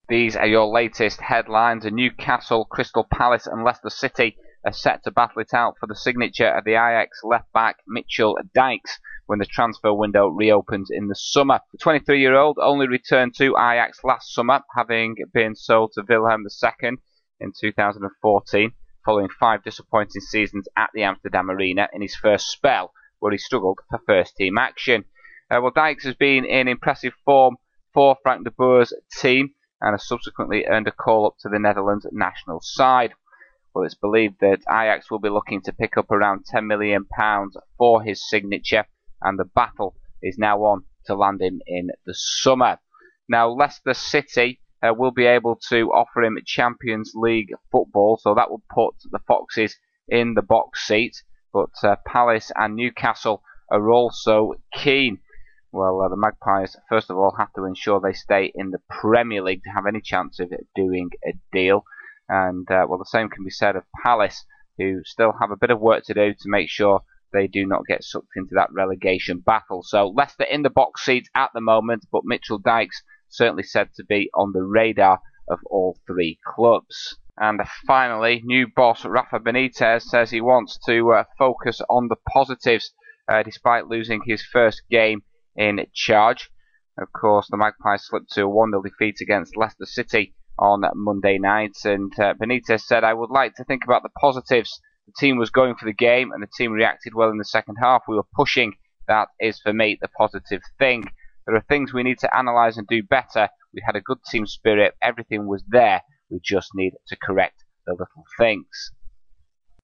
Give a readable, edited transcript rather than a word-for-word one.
These are your latest headlines. Newcastle, Crystal Palace and Leicester City are set to battle it out for the signature of the Ajax left-back Mitchell Dijks when the transfer window reopens in the summer. The 23-year-old only returned to Ajax last summer, having been sold to Willem II in 2014, following 5 disappointing seasons at the Amsterdam Arena in his first spell, where he struggled for first-team action. Dijks has been in impressive form for Frank de Boer's team and has subsequently earned a call-up to the Netherlands national side. Well, it's believed that Ajax will be looking to pick up around £10 million for his signature, and the battle is now on to land him in the summer. Now, Leicester City will be able to offer him Champions League football, so that will put the Foxes in the box seat, but Palace and Newcastle are also keen. Well, the Magpies, first of all, have to ensure they stay in the Premier League to have any chance of doing a deal. And, well, the same can be said of Palace, who still have a bit of work to do to make sure they do not get sucked into that relegation battle. So, Leicester in the box seat at the moment, but Mitchell Dijks certainly said to be on the radar of all 3 clubs. And finally, new boss Rafa Benitez says he wants to focus on the positives, despite losing his first game in charge. Of course, the Magpies slipped to a 1-0 defeat against Leicester City on Monday night, and Benitez said, "I would like to think about the positives. The team was going for the game and the team reacted well in the second half. We were pushing. That is, for me, the positive thing. There are things we need to analyse and do better. We had a good team spirit. Everything was there. We just need to correct the little things."